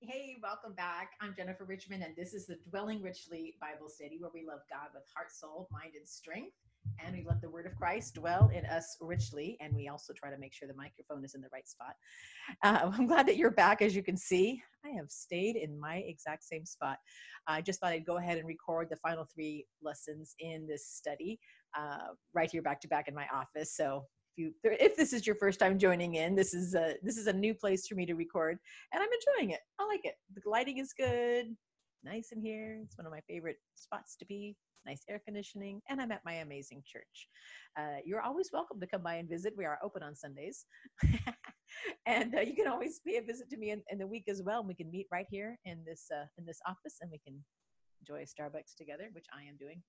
Hey, welcome back. I'm Jennifer Richmond, and this is the Dwelling Richly Bible Study where we love God with heart, soul, mind, and strength. And we let the word of Christ dwell in us richly. And we also try to make sure the microphone is in the right spot. I'm glad that you're back. As you can see, I have stayed in my exact same spot. I just thought I'd go ahead and record the final three lessons in this study right here back to back in my office. So if this is your first time joining in, this is a new place for me to record, and I'm enjoying it. I like it. The lighting is good, nice in here. It's one of my favorite spots to be. Nice air conditioning, and I'm at my amazing church. You're always welcome to come by and visit. We are open on Sundays, and you can always pay a visit to me in the week as well. And we can meet right here in this office, and we can enjoy a Starbucks together, which I am doing.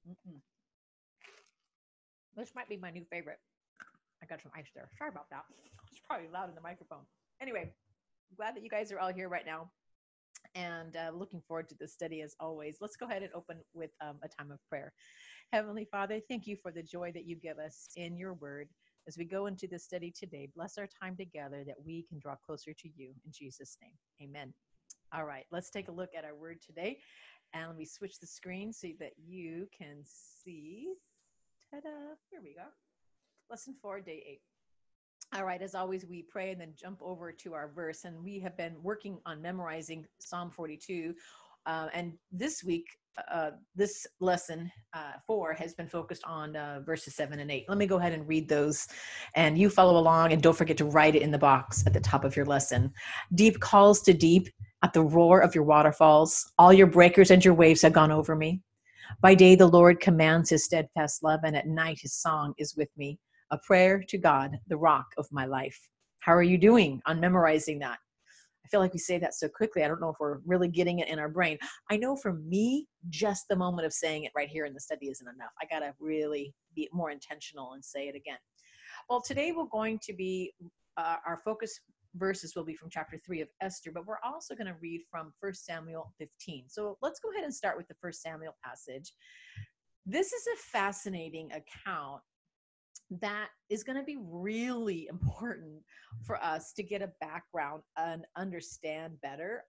Which might be my new favorite. I got some ice there. Sorry about that. It's probably loud in the microphone. Anyway, I'm glad that you guys are all here right now, and looking forward to this study as always. Let's go ahead and open with a time of prayer. Heavenly Father, thank you for the joy that you give us in your word. As we go into this study today, bless our time together that we can draw closer to you. In Jesus' name, amen. All right, let's take a look at our word today. And let me switch the screen so that you can see. Ta-da! Here we go. Lesson 4, day 8. All right, as always, we pray and then jump over to our verse. And we have been working on memorizing Psalm 42. And this week, this lesson 4 has been focused on verses 7 and 8. Let me go ahead and read those, and you follow along, and don't forget to write it in the box at the top of your lesson. Deep calls to deep at the roar of your waterfalls. All your breakers and your waves have gone over me. By day, the Lord commands his steadfast love, and at night, his song is with me, a prayer to God, the rock of my life. How are you doing on memorizing that? I feel like we say that so quickly. I don't know if we're really getting it in our brain. I know for me, just the moment of saying it right here in the study isn't enough. I got to really be more intentional and say it again. Well, today we're going to be, our focus verses will be from chapter 3 of Esther, but we're also going to read from 1 Samuel 15. So let's go ahead and start with the 1 Samuel passage. This is a fascinating account that is going to be really important for us to get a background and understand better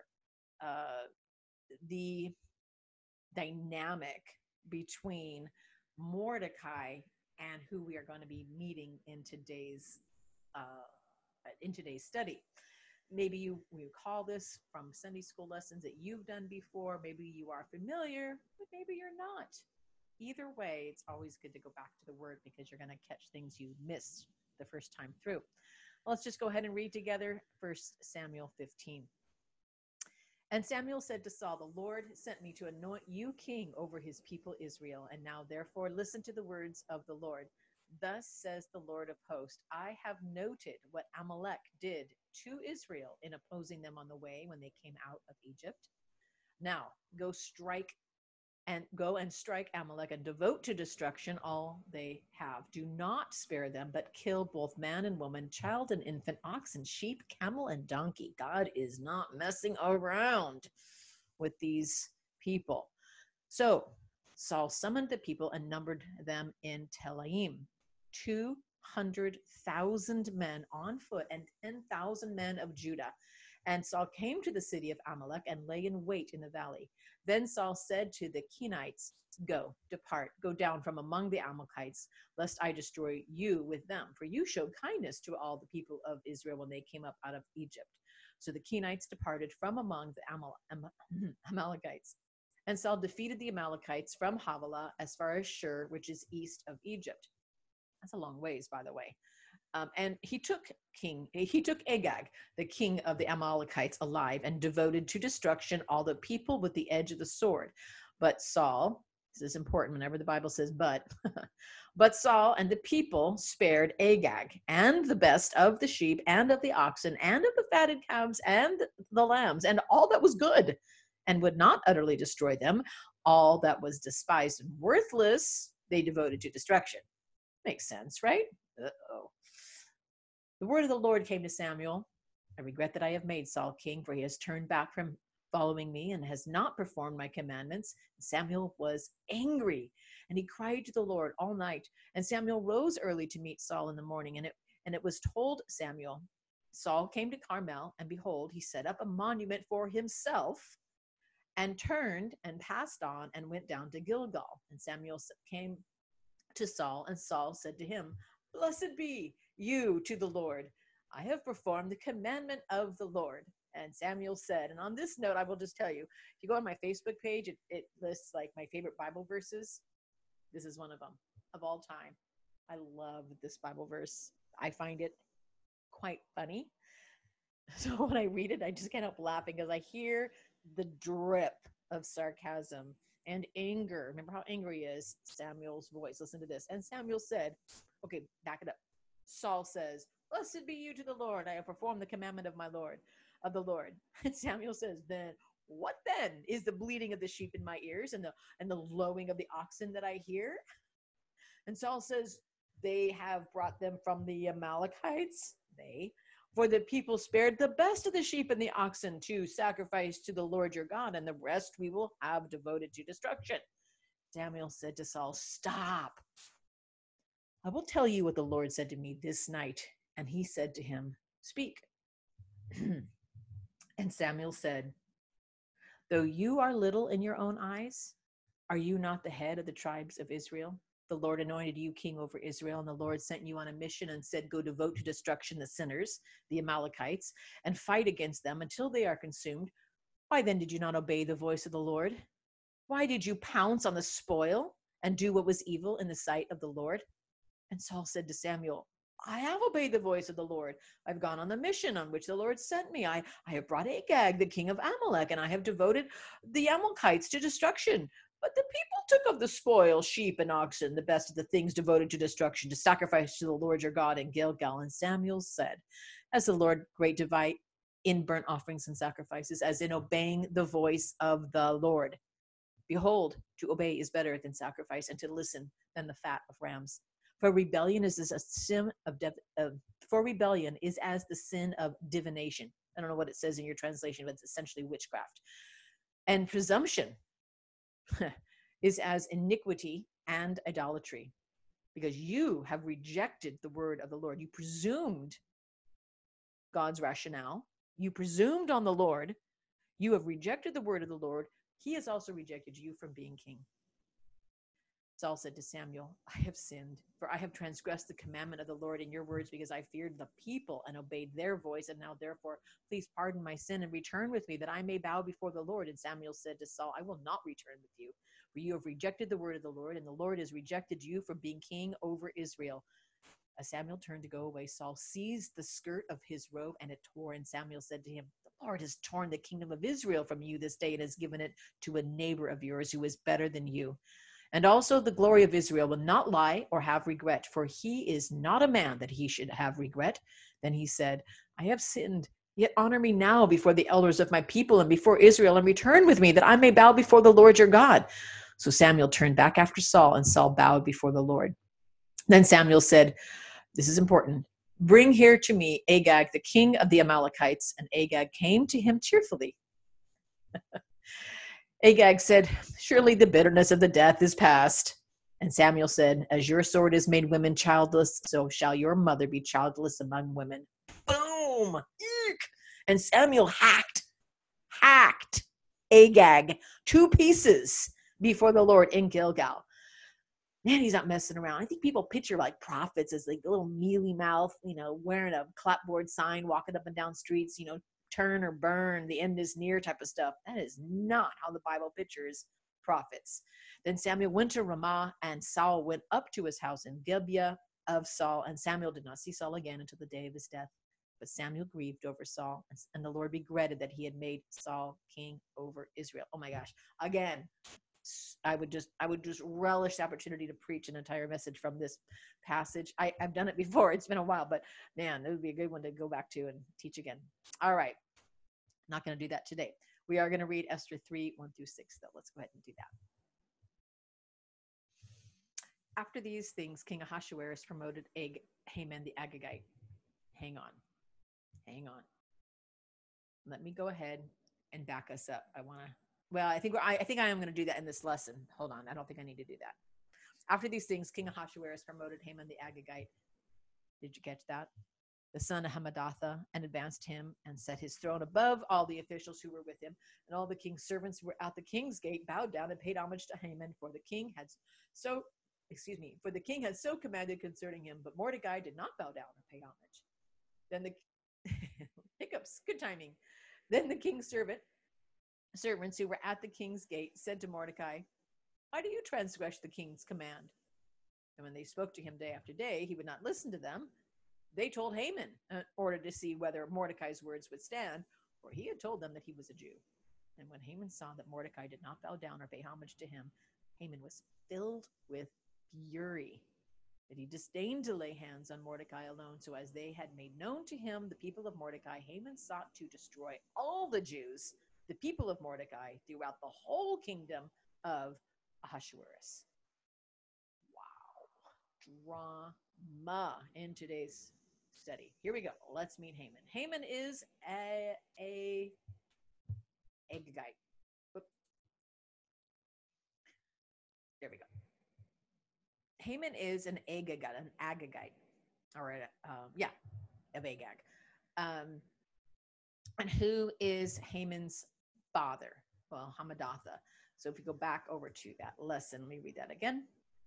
the dynamic between Mordecai and who we are going to be meeting in today's study. Maybe you recall this from Sunday school lessons that you've done before. Maybe you are familiar, but maybe you're not. Either way, it's always good to go back to the word because you're going to catch things you missed the first time through. Well, let's just go ahead and read together 1 Samuel 15. And Samuel said to Saul, the Lord sent me to anoint you king over his people Israel. And now, therefore, listen to the words of the Lord. Thus says the Lord of hosts, I have noted what Amalek did to Israel in opposing them on the way when they came out of Egypt. Now, go and strike Amalek and devote to destruction all they have. Do not spare them, but kill both man and woman, child and infant, ox and sheep, camel and donkey. God is not messing around with these people. So Saul summoned the people and numbered them in Telaim, 200,000 men on foot and 10,000 men of Judah. And Saul came to the city of Amalek and lay in wait in the valley. Then Saul said to the Kenites, go, depart, go down from among the Amalekites, lest I destroy you with them. For you showed kindness to all the people of Israel when they came up out of Egypt. So the Kenites departed from among the Amalekites. And Saul defeated the Amalekites from Havilah as far as Shur, which is east of Egypt. That's a long ways, by the way. And he took Agag, the king of the Amalekites, alive and devoted to destruction all the people with the edge of the sword. But Saul, this is important whenever the Bible says but, but Saul and the people spared Agag and the best of the sheep and of the oxen and of the fatted calves and the lambs and all that was good, and would not utterly destroy them. All that was despised and worthless, they devoted to destruction. Makes sense, right? Uh-oh. The word of the Lord came to Samuel. I regret that I have made Saul king, for he has turned back from following me and has not performed my commandments. Samuel was angry, and he cried to the Lord all night. And Samuel rose early to meet Saul in the morning, and it was told Samuel, Saul came to Carmel, and behold, he set up a monument for himself and turned and passed on and went down to Gilgal. And Samuel came to Saul, and Saul said to him, Blessed be you to the Lord. I have performed the commandment of the Lord. And Samuel said, and on this note, I will just tell you, if you go on my Facebook page, it lists like my favorite Bible verses. This is one of them of all time. I love this Bible verse. I find it quite funny. So when I read it, I just can't help laughing because I hear the drip of sarcasm and anger. Remember how angry he is? Samuel's voice. Listen to this. And Samuel said, okay, back it up. Saul says, Blessed be you to the Lord. I have performed the commandment of the Lord. And Samuel says, then what then is the bleating of the sheep in my ears and the lowing of the oxen that I hear? And Saul says, they have brought them from the Amalekites. For the people spared the best of the sheep and the oxen to sacrifice to the Lord your God, and the rest we will have devoted to destruction. Samuel said to Saul, Stop. I will tell you what the Lord said to me this night. And he said to him, Speak. And Samuel said, Though you are little in your own eyes, are you not the head of the tribes of Israel? The Lord anointed you king over Israel, and the Lord sent you on a mission and said, Go devote to destruction the sinners, the Amalekites, and fight against them until they are consumed. Why then did you not obey the voice of the Lord? Why did you pounce on the spoil and do what was evil in the sight of the Lord? And Saul said to Samuel, I have obeyed the voice of the Lord. I've gone on the mission on which the Lord sent me. I have brought Agag, the king of Amalek, and I have devoted the Amalekites to destruction. But the people took of the spoil, sheep and oxen, the best of the things devoted to destruction, to sacrifice to the Lord your God in Gilgal. And Samuel said, As the Lord great delight in burnt offerings and sacrifices, as in obeying the voice of the Lord. Behold, to obey is better than sacrifice, and to listen than the fat of rams. For rebellion is as the sin of divination. I don't know what it says in your translation, but it's essentially witchcraft. And presumption is as iniquity and idolatry, because you have rejected the word of the Lord. You presumed God's rationale. You presumed on the Lord. You have rejected the word of the Lord. He has also rejected you from being king. Saul said to Samuel, I have sinned, for I have transgressed the commandment of the Lord in your words, because I feared the people and obeyed their voice. And now, therefore, please pardon my sin and return with me, that I may bow before the Lord. And Samuel said to Saul, I will not return with you, for you have rejected the word of the Lord, and the Lord has rejected you from being king over Israel. As Samuel turned to go away, Saul seized the skirt of his robe, and it tore. And Samuel said to him, The Lord has torn the kingdom of Israel from you this day, and has given it to a neighbor of yours who is better than you. And also the glory of Israel will not lie or have regret, for he is not a man that he should have regret. Then he said, I have sinned, yet honor me now before the elders of my people and before Israel, and return with me, that I may bow before the Lord your God. So Samuel turned back after Saul, and Saul bowed before the Lord. Then Samuel said, this is important, bring here to me Agag, the king of the Amalekites. And Agag came to him cheerfully. Agag said, surely the bitterness of the death is past. And Samuel said, as your sword has made women childless, so shall your mother be childless among women. Boom! Eek! And Samuel hacked Agag 2 pieces before the Lord in Gilgal. Man, he's not messing around. I think people picture like prophets as like a little mealy mouth, wearing a clapboard sign, walking up and down streets, turn or burn, the end is near type of stuff. That is not how the Bible pictures prophets. Then Samuel went to Ramah, and Saul went up to his house in Gibeah of Saul, and Samuel did not see Saul again until the day of his death. But Samuel grieved over Saul, and the Lord regretted that he had made Saul king over Israel. Oh my gosh. Again, I would just relish the opportunity to preach an entire message from this passage. I've done it before. It's been a while, but man, it would be a good one to go back to and teach again. All right. Not going to do that today. We are going to read Esther 3, 1 through 6, though. Let's go ahead and do that. After these things, King Ahasuerus promoted Haman the Agagite. Hang on. Let me go ahead and back us up. I think I am going to do that in this lesson. Hold on. I don't think I need to do that. After these things, King Ahasuerus promoted Haman the Agagite. Did you catch that? the son of Hamadatha, and advanced him and set his throne above all the officials who were with him. And all the king's servants who were at the king's gate bowed down and paid homage to Haman, for the king had so commanded concerning him. But Mordecai did not bow down or pay homage. Then the hiccups, good timing. Then the king's servants who were at the king's gate said to Mordecai, "Why do you transgress the king's command?" And when they spoke to him day after day, he would not listen to them. They told Haman in order to see whether Mordecai's words would stand, for he had told them that he was a Jew. And when Haman saw that Mordecai did not bow down or pay homage to him, Haman was filled with fury, that he disdained to lay hands on Mordecai alone. So as they had made known to him the people of Mordecai, Haman sought to destroy all the Jews, the people of Mordecai, throughout the whole kingdom of Ahasuerus. Wow. Drama in today's study. Here we go. Let's meet Haman. Haman is a Agagite. There we go. Haman is an Agagite. All right. Of Agag. And who is Haman's father? Well, Hamadatha. So if we go back over to that lesson, let me read that again.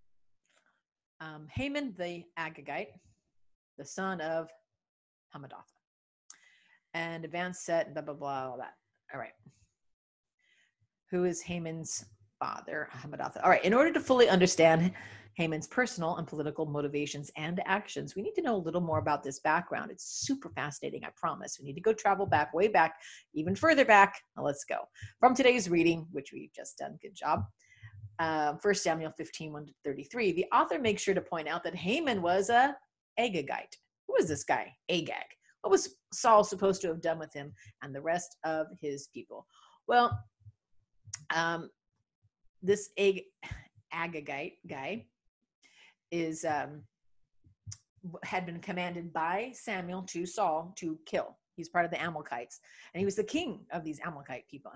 Haman the Agagite, the son of Hamadatha. And advanced set, blah, blah, blah, all that. All right. Who is Haman's father, Hamadatha? All right. In order to fully understand Haman's personal and political motivations and actions, we need to know a little more about this background. It's super fascinating, I promise. We need to go travel back, way back, even further back. Now let's go. From today's reading, which we've just done, good job. 1 Samuel 15, 1-33. The author makes sure to point out that Haman was a Agagite. Who was this guy, Agag? What was Saul supposed to have done with him and the rest of his people? Well, this Agagite guy is had been commanded by Samuel to Saul to kill. He's part of the Amalekites, and he was the king of these Amalekite people.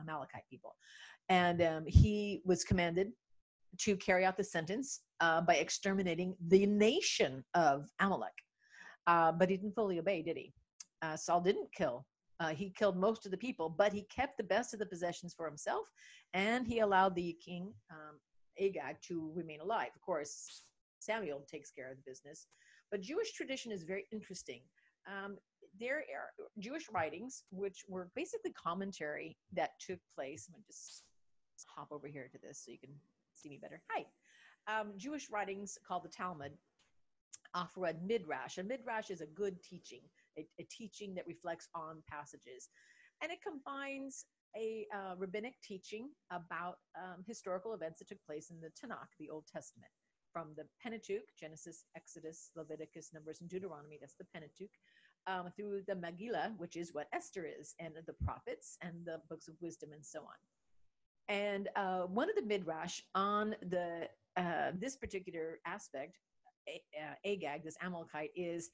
And he was commanded to carry out the sentence by exterminating the nation of Amalek. But he didn't fully obey, did he? Saul didn't kill. He killed most of the people, but he kept the best of the possessions for himself, and he allowed the king, Agag, to remain alive. Of course, Samuel takes care of the business. But Jewish tradition is very interesting. There are Jewish writings, which were basically commentary that took place. I'm going to just hop over here to this so you can see me better. Hi. Jewish writings called the Talmud offer a midrash. A midrash is a good teaching, a teaching that reflects on passages. And it combines a rabbinic teaching about historical events that took place in the Tanakh, the Old Testament. From the Pentateuch, Genesis, Exodus, Leviticus, Numbers, and Deuteronomy, that's the Pentateuch, through the Megillah, which is what Esther is, and the prophets, and the books of wisdom, and so on. And one of the midrash on the this particular aspect, Agag, this Amalekite, is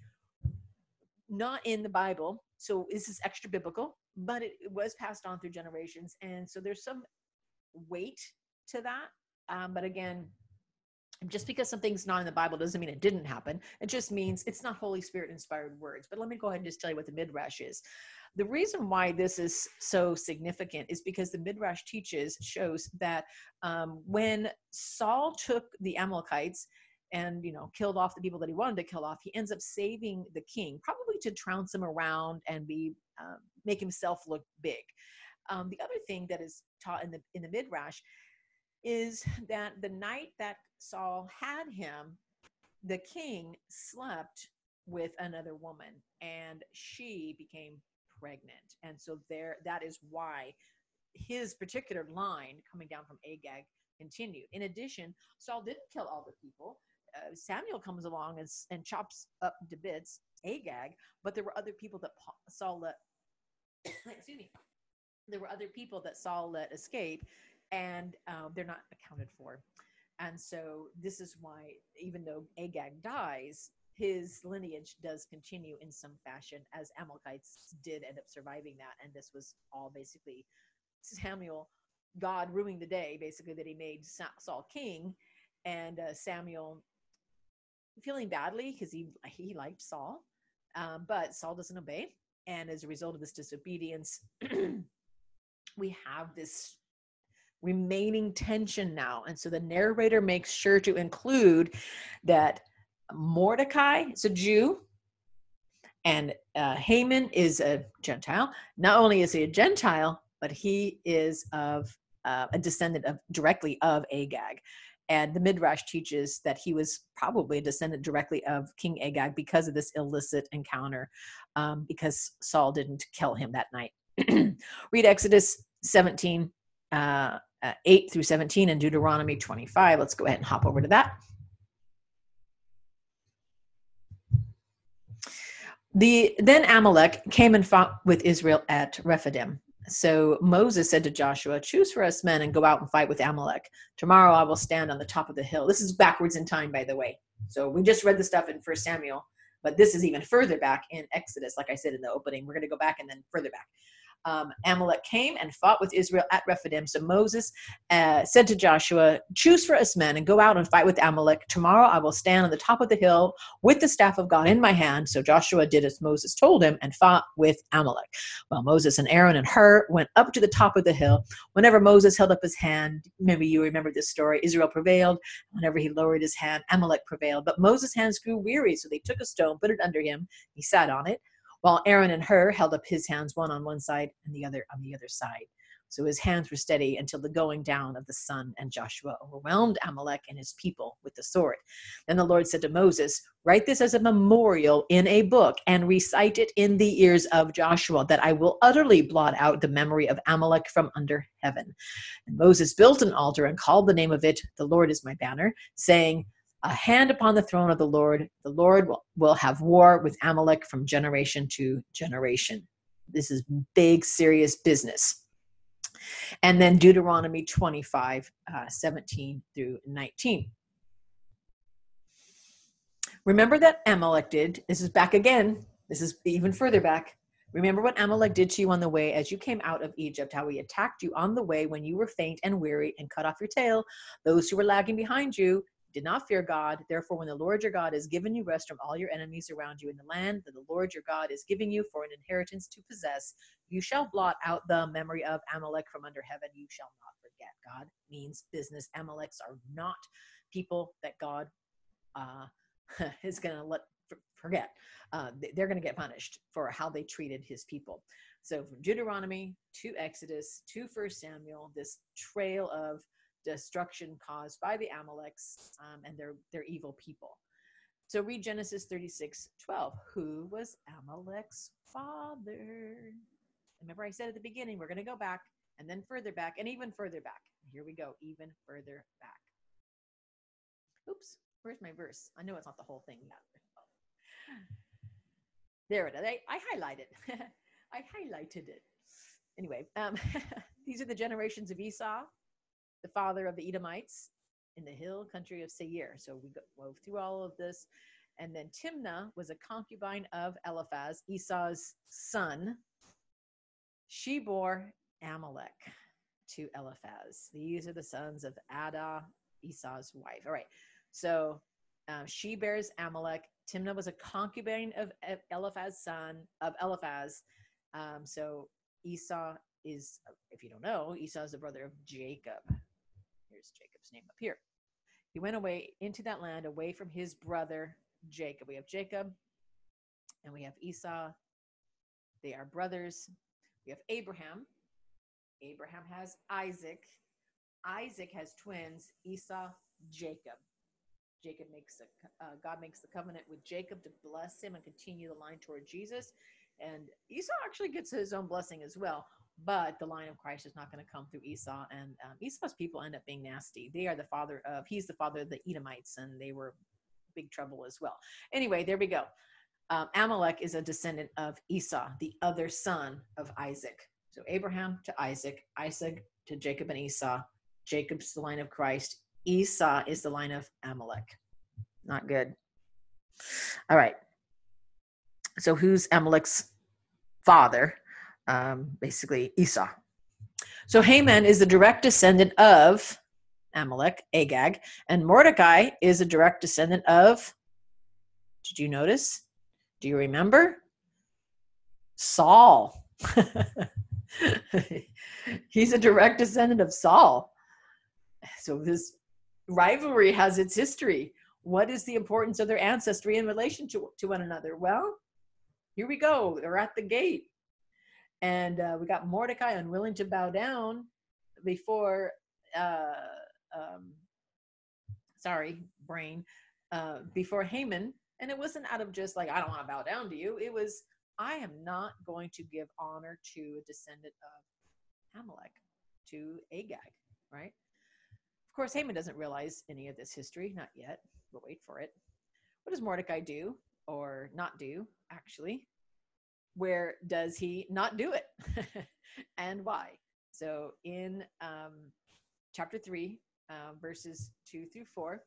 not in the Bible, so this is extra biblical, but it was passed on through generations, and so there's some weight to that. But again, just because something's not in the Bible doesn't mean it didn't happen. It just means it's not Holy Spirit inspired words. But let me go ahead and just tell you what the midrash is. The reason why this is so significant is because the midrash shows that when Saul took the Amalekites and killed off the people that he wanted to kill off, he ends up saving the king, probably to trounce him around and make himself look big. The other thing that is taught in the midrash is that the night that Saul had him, the king slept with another woman, and she became pregnant. And so that is why his particular line coming down from Agag continued. In addition, Saul didn't kill all the people. Samuel comes along and chops up to bits Agag, but there were other people that Saul let excuse me. There were other people that Saul let escape, and they're not accounted for. And so this is why, even though Agag dies, his lineage does continue in some fashion, as Amalekites did end up surviving that. And this was all basically Samuel, God ruining the day, basically, that he made Saul king, and Samuel feeling badly because he liked Saul, But Saul doesn't obey. And as a result of this disobedience, we have this remaining tension now. And so the narrator makes sure to include that Mordecai is a Jew and Haman is a Gentile. Not only is he a Gentile, but he is of a descendant directly of Agag. And the Midrash teaches that he was probably a descendant directly of King Agag because of this illicit encounter, because Saul didn't kill him that night. Read Exodus 17, 8 through 17, and Deuteronomy 25. Let's go ahead and hop over to that. Then Amalek came and fought with Israel at Rephidim. So Moses said to Joshua, choose for us men and go out and fight with Amalek. Tomorrow I will stand on the top of the hill. This is backwards in time, by the way. So we just read the stuff in 1 Samuel, but this is even further back in Exodus. Like I said in the opening, we're going to go back and then further back. Amalek came and fought with Israel at Rephidim. So Moses said to Joshua, choose for us men and go out and fight with Amalek. Tomorrow I will stand on the top of the hill with the staff of God in my hand. So Joshua did as Moses told him and fought with Amalek. Well, Moses and Aaron and Hur went up to the top of the hill. Whenever Moses held up his hand, maybe you remember this story, Israel prevailed. Whenever he lowered his hand, Amalek prevailed. But Moses' hands grew weary, so they took a stone, put it under him. He sat on it, while Aaron and Hur held up his hands, one on one side and the other on the other side. So his hands were steady until the going down of the sun, and Joshua overwhelmed Amalek and his people with the sword. Then the Lord said to Moses, write this as a memorial in a book and recite it in the ears of Joshua, that I will utterly blot out the memory of Amalek from under heaven. And Moses built an altar and called the name of it, the Lord is my banner, saying, a hand upon the throne of the Lord will have war with Amalek from generation to generation. This is big, serious business. And then Deuteronomy 25, 17 through 19. Remember that Amalek did, this is back again, this is even further back. Remember what Amalek did to you on the way as you came out of Egypt, how he attacked you on the way when you were faint and weary and cut off your tail. Those who were lagging behind you did not fear God. Therefore, when the Lord your God has given you rest from all your enemies around you in the land that the Lord your God is giving you for an inheritance to possess, you shall blot out the memory of Amalek from under heaven. You shall not forget. God means business. Amaleks are not people that God is going to let forget. They're going to get punished for how they treated his people. So from Deuteronomy to Exodus to 1 Samuel, this trail of destruction caused by the Amaleks and their evil people. So read Genesis 36:12. Who was Amalek's father? Remember I said at the beginning, we're going to go back and then further back and even further back. Here we go, even further back. Oops, where's my verse? I know it's not the whole thing yet. There it is. I highlighted. I highlighted it. Anyway, these are the generations of Esau, the father of the Edomites in the hill country of Seir. So we go through all of this. And then Timnah was a concubine of Eliphaz, Esau's son. She bore Amalek to Eliphaz. These are the sons of Adah, Esau's wife. All right. So she bears Amalek. Timnah was a concubine of Eliphaz's son of Eliphaz. So Esau is, if you don't know, Esau is the brother of Jacob. Here's Jacob's name up here. He went away into that land away from his brother Jacob. We have Jacob and we have Esau. They are brothers. We have Abraham. Abraham has Isaac. Isaac has twins, Esau, Jacob. God makes the covenant with Jacob to bless him and continue the line toward Jesus. And Esau actually gets his own blessing as well. But the line of Christ is not going to come through Esau. And Esau's people end up being nasty. He's the father of the Edomites, and they were big trouble as well. Anyway, there we go. Amalek is a descendant of Esau, the other son of Isaac. So Abraham to Isaac, Isaac to Jacob and Esau. Jacob's the line of Christ. Esau is the line of Amalek. Not good. All right. So who's Amalek's father? Basically Esau. So Haman is the direct descendant of Amalek, Agag, and Mordecai is a direct descendant of, did you notice? Do you remember? Saul. He's a direct descendant of Saul. So this rivalry has its history. What is the importance of their ancestry in relation to one another? Well, here we go. They're at the gate. And we got Mordecai unwilling to bow down before, before Haman. And it wasn't out of just like, I don't want to bow down to you. It was, I am not going to give honor to a descendant of Amalek, to Agag, right? Of course, Haman doesn't realize any of this history, not yet. We'll wait for it. What does Mordecai do or not do, actually? Where does he not do it? And why? So in chapter 3, verses 2 through 4,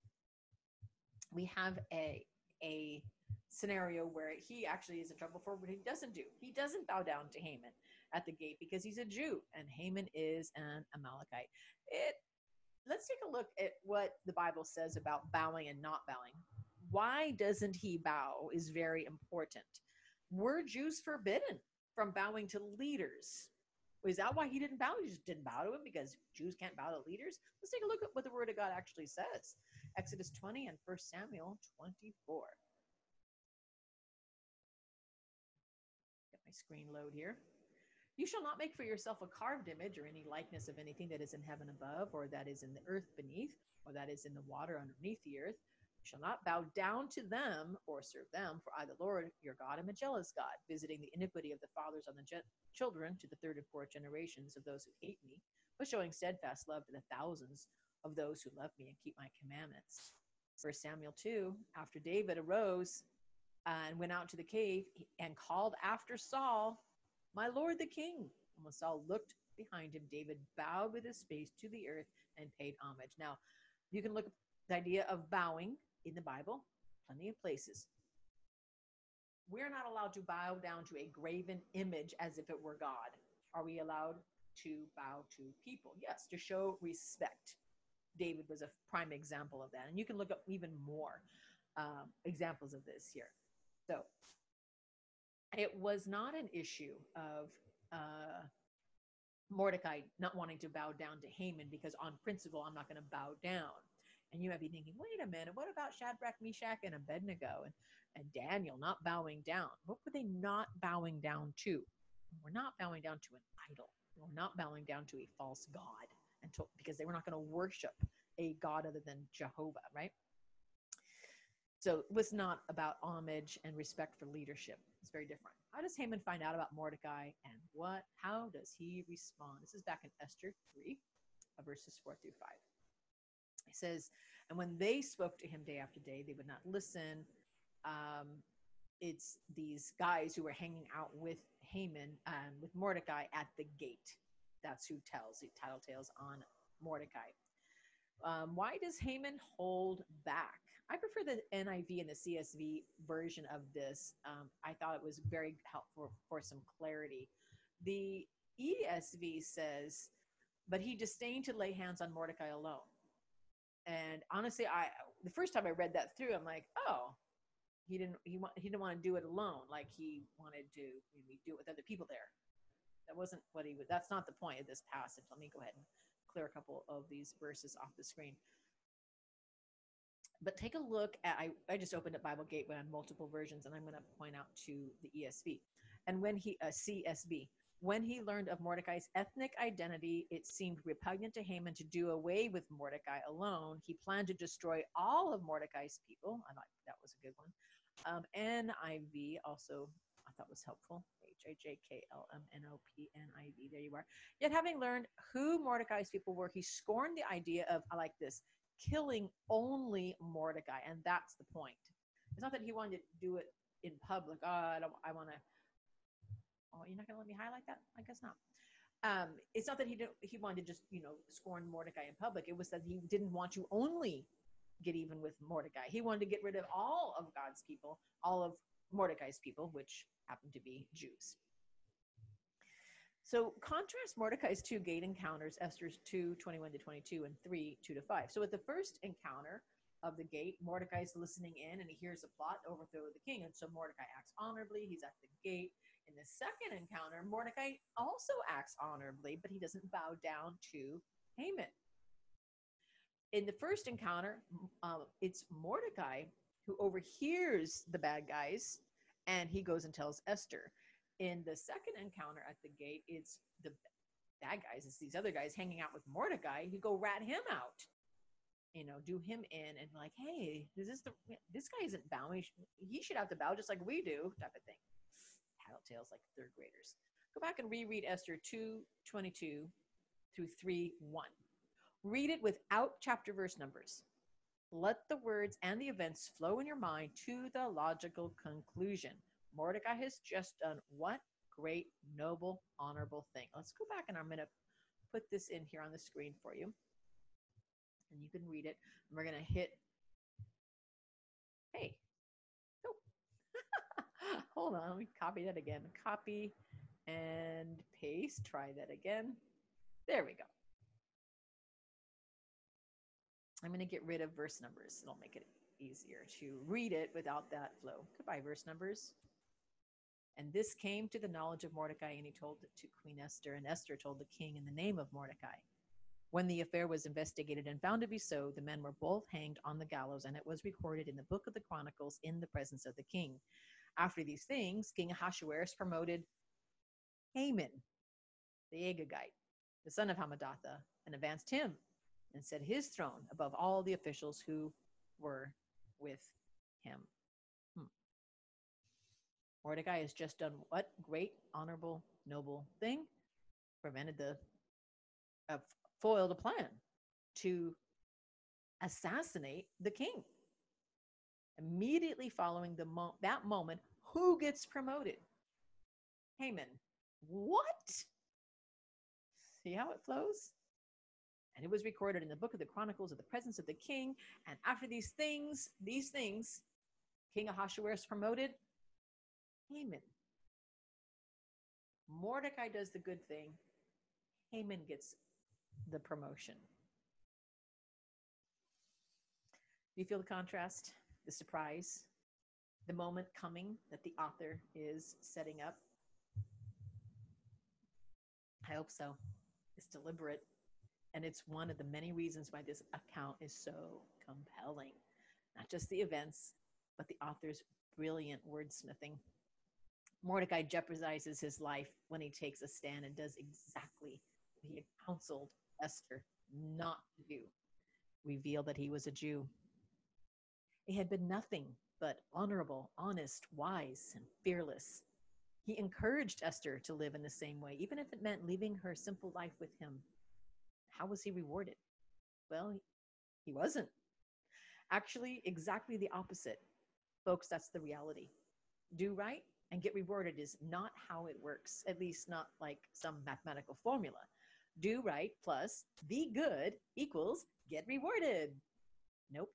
we have a scenario where he actually is in trouble for what he doesn't do. He doesn't bow down to Haman at the gate because he's a Jew, and Haman is an Amalekite. Let's take a look at what the Bible says about bowing and not bowing. Why doesn't he bow is very important. Were Jews forbidden from bowing to leaders? Is that why he didn't bow? He just didn't bow to him because Jews can't bow to leaders? Let's take a look at what the Word of God actually says. Exodus 20 and 1 Samuel 24. Get my screen load here. You shall not make for yourself a carved image or any likeness of anything that is in heaven above, or that is in the earth beneath, or that is in the water underneath the earth. You shall not bow down to them or serve them, for I, the Lord, your God, am a jealous God, visiting the iniquity of the fathers on the children to the third and fourth generations of those who hate me, but showing steadfast love to the thousands of those who love me and keep my commandments. 1 Samuel 2, after David arose and went out to the cave and called after Saul, my Lord the king. And when Saul looked behind him, David bowed with his face to the earth and paid homage. Now, you can look at the idea of bowing in the Bible, plenty of places. We're not allowed to bow down to a graven image as if it were God. Are we allowed to bow to people? Yes, to show respect. David was a prime example of that. And you can look up even more examples of this here. So, it was not an issue of Mordecai not wanting to bow down to Haman because on principle, I'm not going to bow down. And you might be thinking, wait a minute, what about Shadrach, Meshach, and Abednego and Daniel not bowing down? What were they not bowing down to? We're not bowing down to an idol. We're not bowing down to a false god because they were not going to worship a god other than Jehovah, right? So it was not about homage and respect for leadership. It's very different. How does Haman find out about Mordecai and how does he respond? This is back in Esther 3, verses 4 through 5. It says, and when they spoke to him day after day, they would not listen. It's these guys who were hanging out with Haman and with Mordecai at the gate. That's who tells the tattletales on Mordecai. Why does Haman hold back? I prefer the NIV and the CSV version of this. I thought it was very helpful for some clarity. The ESV says, but he disdained to lay hands on Mordecai alone. And honestly, the first time I read that through, I'm like, oh, he didn't want to do it alone. Like he wanted to maybe do it with other people there. That wasn't what he was. That's not the point of this passage. Let me go ahead and clear a couple of these verses off the screen. But take a look at, I just opened up Bible Gateway on multiple versions, and I'm going to point out to the ESV. And when CSB, when he learned of Mordecai's ethnic identity, it seemed repugnant to Haman to do away with Mordecai alone. He planned to destroy all of Mordecai's people. I thought that was a good one. NIV also I thought was helpful. HIJKLMNOPNIV. There you are. Yet having learned who Mordecai's people were, he scorned the idea of, I like this, killing only Mordecai. And that's the point. It's not that he wanted to do it in public. I want to. Oh, you're not going to let me highlight that? I guess not. It's not that he wanted to just, scorn Mordecai in public. It was that he didn't want to only get even with Mordecai. He wanted to get rid of all of God's people, all of Mordecai's people, which happened to be Jews. So contrast Mordecai's two gate encounters, Esther's 2:21-22 and 3:2-5. So at the first encounter, of the gate. Mordecai is listening in and he hears a plot to overthrow the king. And so Mordecai acts honorably. He's at the gate. In the second encounter, Mordecai also acts honorably, but he doesn't bow down to Haman. In the first encounter, it's Mordecai who overhears the bad guys and he goes and tells Esther. In the second encounter at the gate, it's the bad guys, it's these other guys hanging out with Mordecai who go rat him out, do him in and like, hey, this guy isn't bowing. He should have to bow just like we do, type of thing. Tattletales like third graders. Go back and reread Esther 2:22 through 3:1. Read it without chapter verse numbers. Let the words and the events flow in your mind to the logical conclusion. Mordecai has just done what great, noble, honorable thing. Let's go back and I'm going to put this in here on the screen for you. And you can read it. And we're going to hit, hey, oh, hold on, let me copy that again. Copy and paste. Try that again. There we go. I'm going to get rid of verse numbers. It'll make it easier to read it without that flow. Goodbye, verse numbers. And this came to the knowledge of Mordecai, and he told it to Queen Esther, and Esther told the king in the name of Mordecai. When the affair was investigated and found to be so, the men were both hanged on the gallows, and it was recorded in the book of the Chronicles in the presence of the king. After these things, King Ahasuerus promoted Haman, the Agagite, the son of Hammedatha, and advanced him and set his throne above all the officials who were with him. Mordecai has just done what great, honorable, noble thing? Foiled a plan to assassinate the king. Immediately following that moment, who gets promoted? Haman. What? See how it flows? And it was recorded in the book of the Chronicles of the presence of the king. And after these things, King Ahasuerus promoted Haman. Mordecai does the good thing. Haman gets the promotion. Do you feel the contrast, the surprise, the moment coming that the author is setting up? I hope so. It's deliberate. And it's one of the many reasons why this account is so compelling. Not just the events, but the author's brilliant wordsmithing. Mordecai jeopardizes his life when he takes a stand and does exactly what he had counseled Esther not to do. Reveal that he was a Jew. He had been nothing but honorable, honest, wise, and fearless. He encouraged Esther to live in the same way, even if it meant leaving her simple life with him. How was he rewarded? Well, he wasn't. Actually, exactly the opposite. Folks, that's the reality. Do right and get rewarded is not how it works, at least not like some mathematical formula. Do right plus be good equals get rewarded. Nope.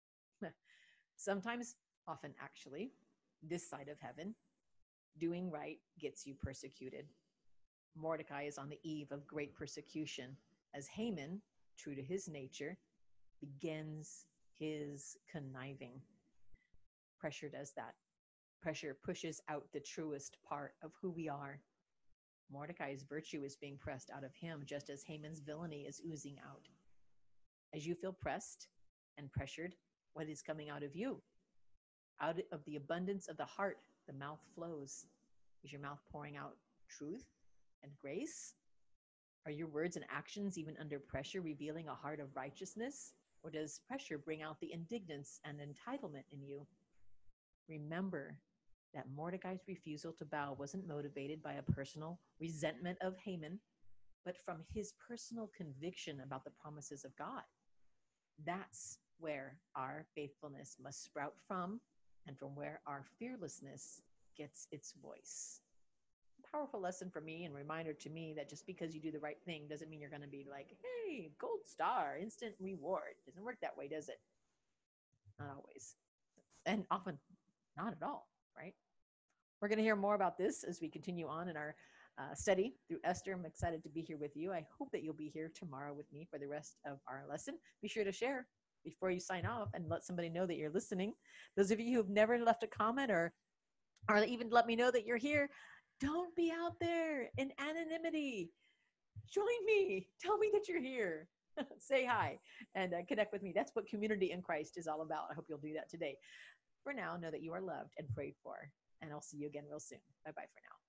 Sometimes, often actually, this side of heaven, doing right gets you persecuted. Mordecai is on the eve of great persecution as Haman, true to his nature, begins his conniving. Pressure does that. Pressure pushes out the truest part of who we are. Mordecai's virtue is being pressed out of him, just as Haman's villainy is oozing out. As you feel pressed and pressured, what is coming out of you? Out of the abundance of the heart, the mouth flows. Is your mouth pouring out truth and grace? Are your words and actions, even under pressure, revealing a heart of righteousness? Or does pressure bring out the indignance and entitlement in you? Remember that Mordecai's refusal to bow wasn't motivated by a personal resentment of Haman, but from his personal conviction about the promises of God. That's where our faithfulness must sprout from, and from where our fearlessness gets its voice. Powerful lesson for me and reminder to me that just because you do the right thing doesn't mean you're going to be like, hey, gold star, instant reward. Doesn't work that way, does it? Not always. And often not at all, right? We're going to hear more about this as we continue on in our study through Esther. I'm excited to be here with you. I hope that you'll be here tomorrow with me for the rest of our lesson. Be sure to share. before you sign off and let somebody know that you're listening, those of you who've never left a comment or even let me know that you're here, don't be out there in anonymity. Join me. Tell me that you're here. Say hi and connect with me. That's what community in Christ is all about. I hope you'll do that today. For now, know that you are loved and prayed for, and I'll see you again real soon. Bye bye for now.